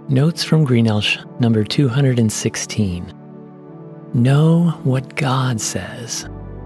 Notes from Greenelsh, number 216. Know what God says.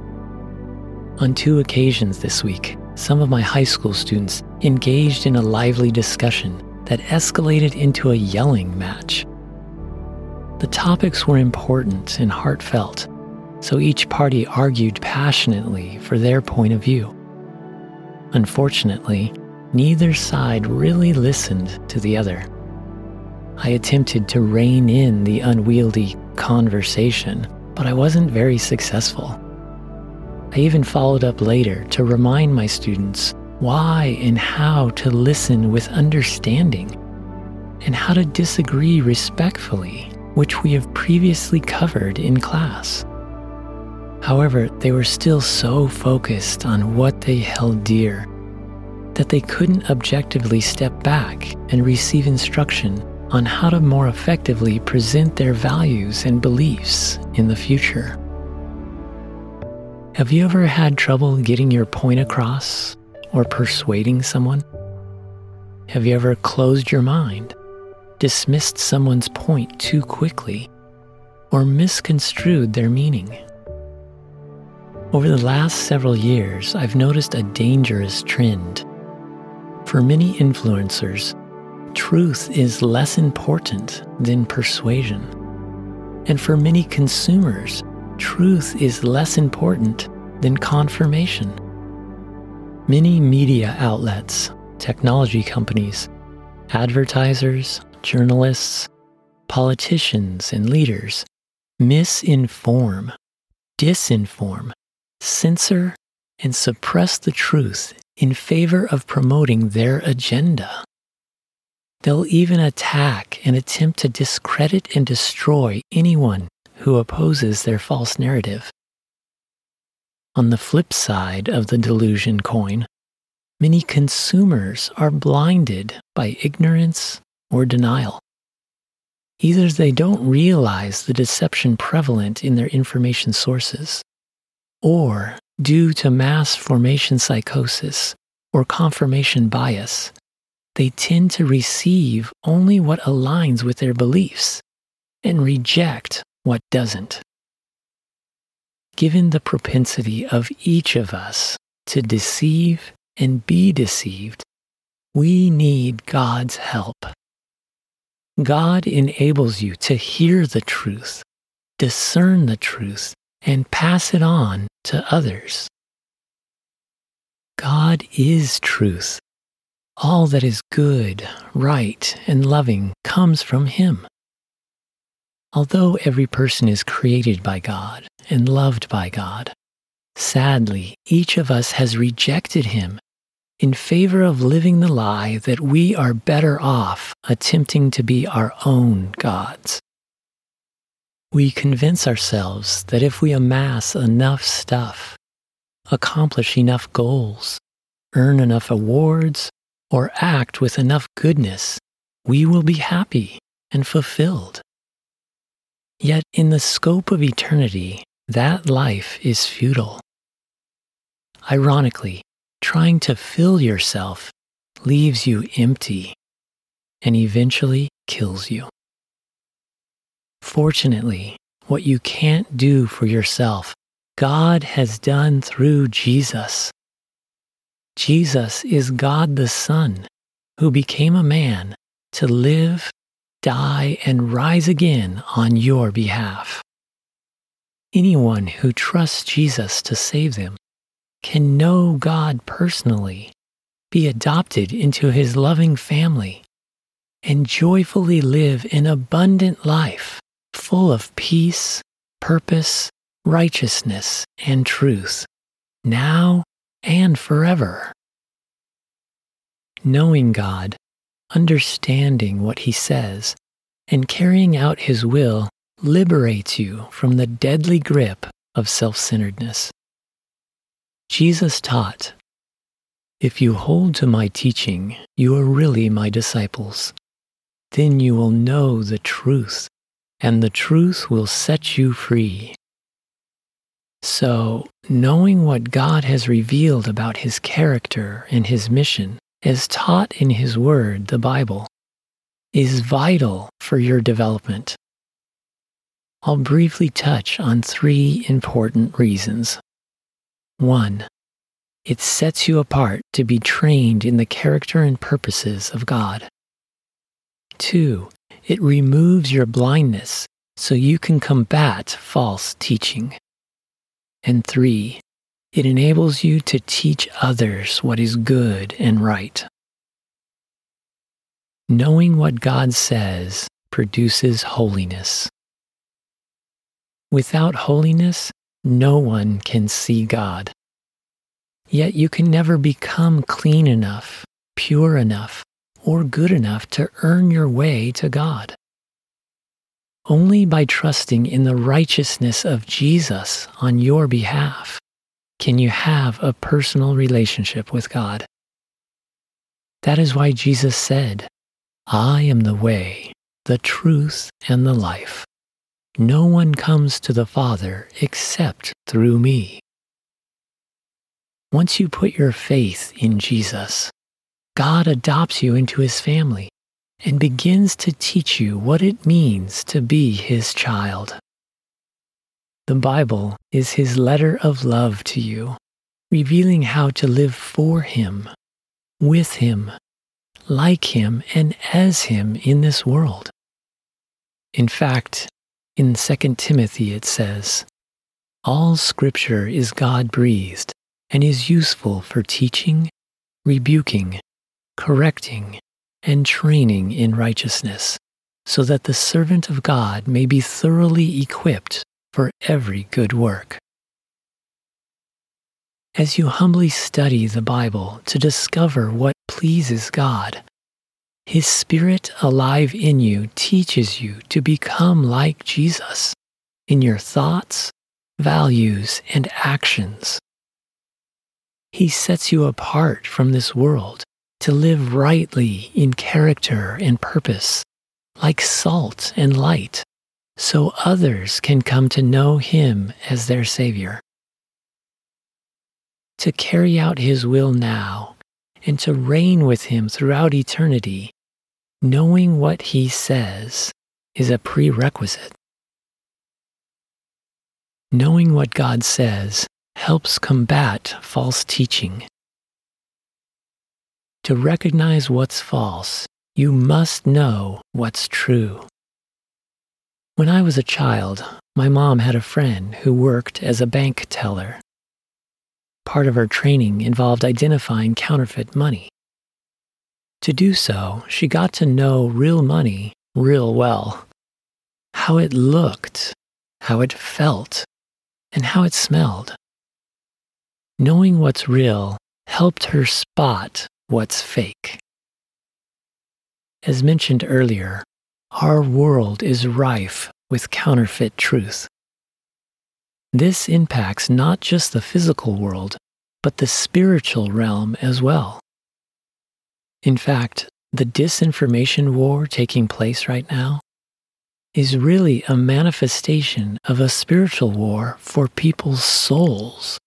On 2 occasions this week, some of my high school students engaged in a lively discussion that escalated into a yelling match. The topics were important and heartfelt, so each party argued passionately for their point of view. Unfortunately, neither side really listened to the other. I attempted to rein in the unwieldy conversation, but I wasn't very successful. I even followed up later to remind my students why and how to listen with understanding and how to disagree respectfully, which we have previously covered in class. However, they were still so focused on what they held dear that they couldn't objectively step back and receive instruction on how to more effectively present their values and beliefs in the future. Have you ever had trouble getting your point across or persuading someone? Have you ever closed your mind, dismissed someone's point too quickly, or misconstrued their meaning? Over the last several years, I've noticed a dangerous trend. For many influencers, truth is less important than persuasion. And for many consumers, truth is less important than confirmation. Many media outlets, technology companies, advertisers, journalists, politicians, and leaders misinform, disinform, censor, and suppress the truth in favor of promoting their agenda. They'll even attack and attempt to discredit and destroy anyone who opposes their false narrative. On the flip side of the delusion coin, many consumers are blinded by ignorance or denial. Either they don't realize the deception prevalent in their information sources, or due to mass formation psychosis or confirmation bias, they tend to receive only what aligns with their beliefs and reject what doesn't. Given the propensity of each of us to deceive and be deceived, we need God's help. God enables you to hear the truth, discern the truth, and pass it on to others. God is truth. All that is good, right, and loving comes from Him. Although every person is created by God and loved by God, sadly, each of us has rejected Him in favor of living the lie that we are better off attempting to be our own gods. We convince ourselves that if we amass enough stuff, accomplish enough goals, earn enough awards, or act with enough goodness, we will be happy and fulfilled. Yet in the scope of eternity, that life is futile. Ironically, trying to fill yourself leaves you empty and eventually kills you. Fortunately, what you can't do for yourself, God has done through Jesus. Jesus is God the Son, who became a man to live, die, and rise again on your behalf. Anyone who trusts Jesus to save them can know God personally, be adopted into His loving family, and joyfully live an abundant life full of peace, purpose, righteousness, and truth, now and forever. Knowing God, understanding what He says, and carrying out His will liberates you from the deadly grip of self-centeredness. Jesus taught, "If you hold to my teaching, you are really my disciples. Then you will know the truth, and the truth will set you free." So, knowing what God has revealed about His character and His mission, as taught in His Word, the Bible, is vital for your development. I'll briefly touch on 3 important reasons. 1. It sets you apart to be trained in the character and purposes of God. 2. It removes your blindness so you can combat false teaching. And 3. It enables you to teach others what is good and right. Knowing what God says produces holiness. Without holiness, no one can see God. Yet you can never become clean enough, pure enough, or good enough to earn your way to God. Only by trusting in the righteousness of Jesus on your behalf can you have a personal relationship with God. That is why Jesus said, "I am the way, the truth, and the life. No one comes to the Father except through me." Once you put your faith in Jesus, God adopts you into his family and begins to teach you what it means to be his child. The Bible is his letter of love to you, revealing how to live for him, with him, like him, and as him in this world. In fact, in 2 Timothy it says, "All Scripture is God-breathed and is useful for teaching, rebuking, correcting, and training in righteousness, so that the servant of God may be thoroughly equipped for every good work." As you humbly study the Bible to discover what pleases God, his Spirit alive in you teaches you to become like Jesus in your thoughts, values, and actions. He sets you apart from this world to live rightly in character and purpose, like salt and light, so others can come to know him as their Savior. To carry out his will now and to reign with him throughout eternity, knowing what he says is a prerequisite. Knowing what God says helps combat false teaching. To recognize what's false, you must know what's true. When I was a child, my mom had a friend who worked as a bank teller. Part of her training involved identifying counterfeit money. To do so, she got to know real money real well. How it looked, how it felt, and how it smelled. Knowing what's real helped her spot what's fake. As mentioned earlier, our world is rife with counterfeit truth. This impacts not just the physical world, but the spiritual realm as well. In fact, the disinformation war taking place right now is really a manifestation of a spiritual war for people's souls.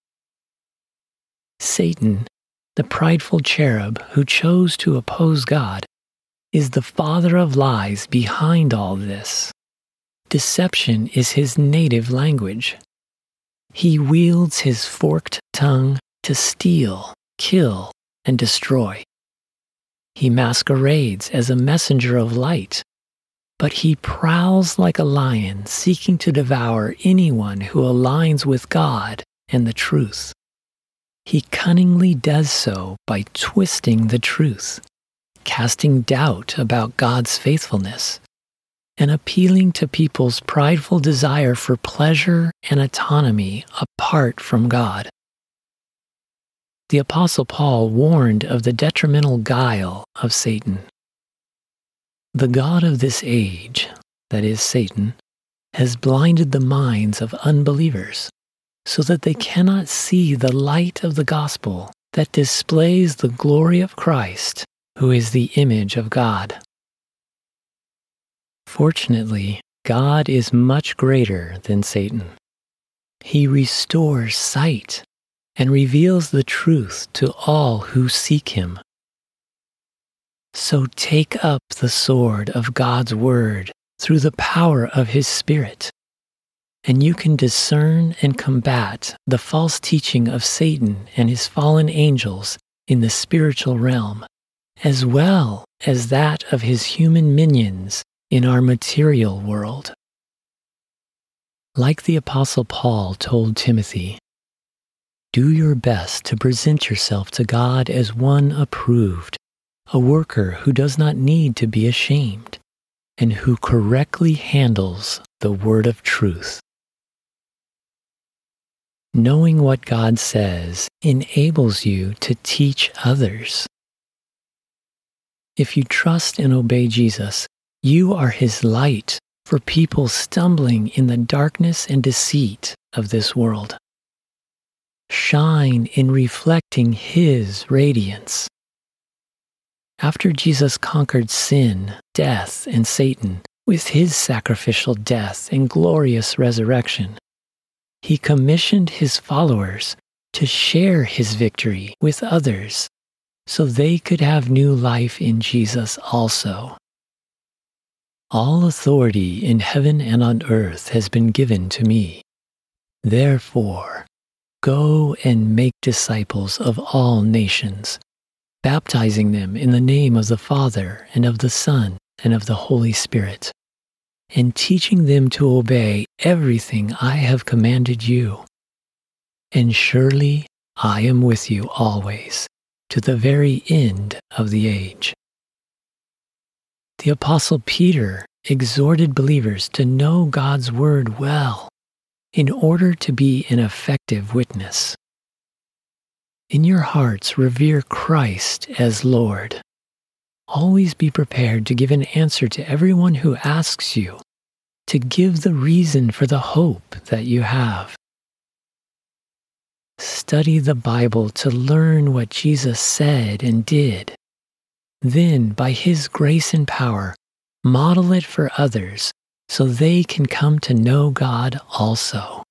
Satan, the prideful cherub who chose to oppose God, is the father of lies behind all this. Deception is his native language. He wields his forked tongue to steal, kill, and destroy. He masquerades as a messenger of light, but he prowls like a lion seeking to devour anyone who aligns with God and the truth. He cunningly does so by twisting the truth, casting doubt about God's faithfulness, and appealing to people's prideful desire for pleasure and autonomy apart from God. The Apostle Paul warned of the detrimental guile of Satan. The god of this age, that is Satan, has blinded the minds of unbelievers so that they cannot see the light of the gospel that displays the glory of Christ, who is the image of God. Fortunately, God is much greater than Satan. He restores sight and reveals the truth to all who seek him. So take up the sword of God's word through the power of his Spirit, and you can discern and combat the false teaching of Satan and his fallen angels in the spiritual realm, as well as that of his human minions in our material world. Like the Apostle Paul told Timothy, do your best to present yourself to God as one approved, a worker who does not need to be ashamed, and who correctly handles the word of truth. Knowing what God says enables you to teach others. If you trust and obey Jesus, you are his light for people stumbling in the darkness and deceit of this world. Shine in reflecting his radiance. After Jesus conquered sin, death, and Satan with his sacrificial death and glorious resurrection, he commissioned his followers to share his victory with others so they could have new life in Jesus also. All authority in heaven and on earth has been given to me. Therefore, go and make disciples of all nations, baptizing them in the name of the Father and of the Son and of the Holy Spirit, and teaching them to obey everything I have commanded you. And surely I am with you always, to the very end of the age. The Apostle Peter exhorted believers to know God's word well in order to be an effective witness. In your hearts, revere Christ as Lord. Always be prepared to give an answer to everyone who asks you, to give the reason for the hope that you have. Study the Bible to learn what Jesus said and did. Then, by his grace and power, model it for others so they can come to know God also.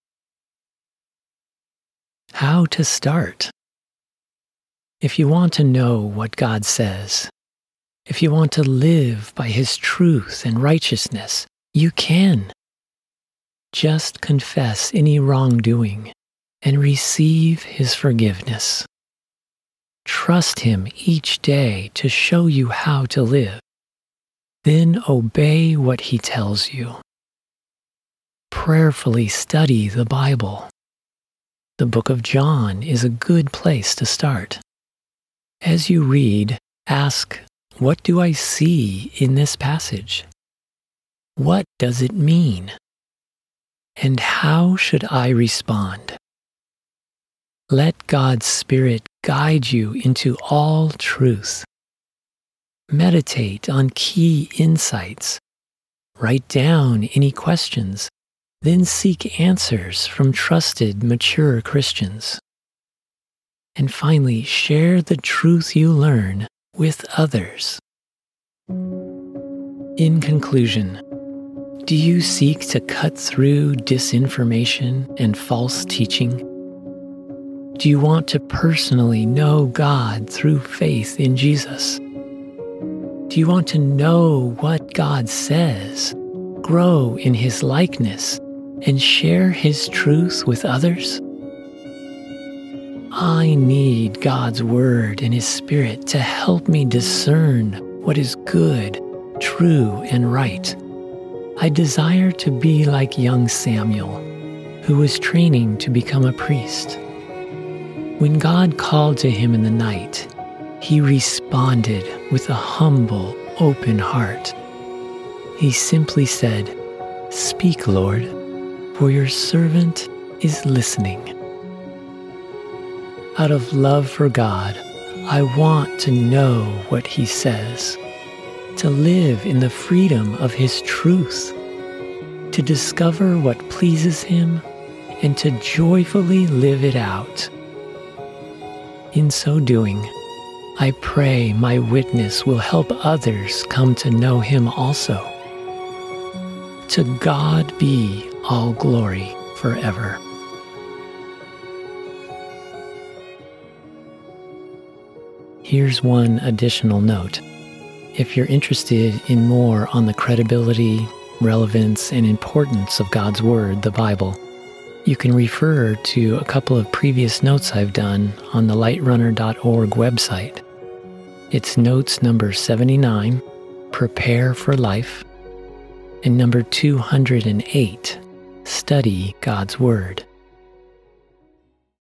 How to start? If you want to know what God says, if you want to live by his truth and righteousness, you can. Just confess any wrongdoing and receive his forgiveness. Trust him each day to show you how to live. Then obey what he tells you. Prayerfully study the Bible. The book of John is a good place to start. As you read, ask, what do I see in this passage? What does it mean? And how should I respond? Let God's Spirit guide you into all truth. Meditate on key insights. Write down any questions, then seek answers from trusted, mature Christians. And finally, share the truth you learn with others. In conclusion, do you seek to cut through disinformation and false teaching? Do you want to personally know God through faith in Jesus? Do you want to know what God says, grow in his likeness, and share his truth with others? I need God's word and his Spirit to help me discern what is good, true, and right. I desire to be like young Samuel, who was training to become a priest. When God called to him in the night, he responded with a humble, open heart. He simply said, "Speak, Lord, for your servant is listening." Out of love for God, I want to know what he says, to live in the freedom of his truth, to discover what pleases him, and to joyfully live it out. In so doing, I pray my witness will help others come to know him also. To God be all glory forever. Here's one additional note. if you're interested in more on the credibility, relevance, and importance of God's Word, the Bible, you can refer to a couple of previous notes I've done on the lightrunner.org website. It's notes number 79, Prepare for Life, and number 208, Study God's Word.